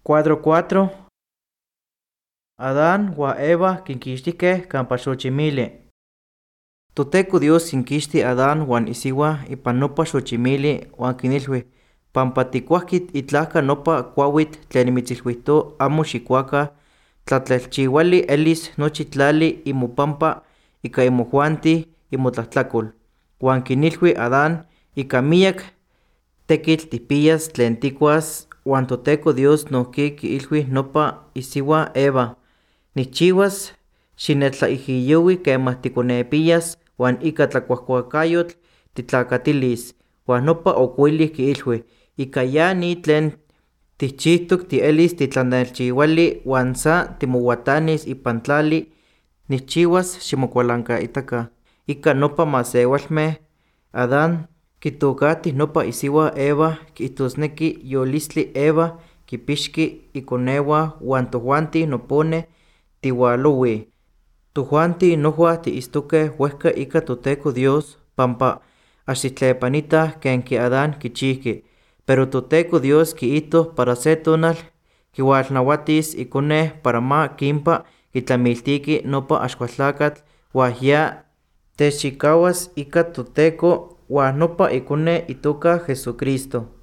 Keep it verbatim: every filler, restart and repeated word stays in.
Cuadro cuatro. Adán wa Eva quinkixtikeh campa xochimili. Toteco Dios quinkixti Adán wan isiwa ipan nopa xochimili wan kinilhui: pampa tikuahki itlahka nopa kuawitl tlen nimitzilhuihto amo xikuaka, tlatlelchiuali elis nochi tlali imopampa ika imojuanti imotlahtlakol. Wan kinilhui Adán: ika miak tekitl tikpiyas tlen tikuas, wan Toteco Dios nohki kiilhui nopa isiwa Eva: nikchiuas xinechtlaijiyoui kemah tikonepiyas wan ika tlakuahkuakayotl titlakatilis. Wan nopa okuilih kiilhui: ika ya ni tlen tikchihtok tielis titlanelchiuali wan sa timowatanis ipan tlali, nikchiuas ximokualankaitaka. Ika nopa masewalmeh Adán kitokahti nopa isiwa Eva kihtosneki yolistli Eva kipixki ikonewan wan tojuanti nopone tiualowih. Tojuanti nohua tiistokeh wehka ika Toteco Dios pampa axtitlepanitah ken ki Adán kichihki. Pero Toteco Dios kiihto para se tonal kiualnauatis ikone para ma kimpa kitlamiltiki nopa Axkualtlakatl wan ya techchikawas ika Toteco wan nopa ikone itoka Jesucristo.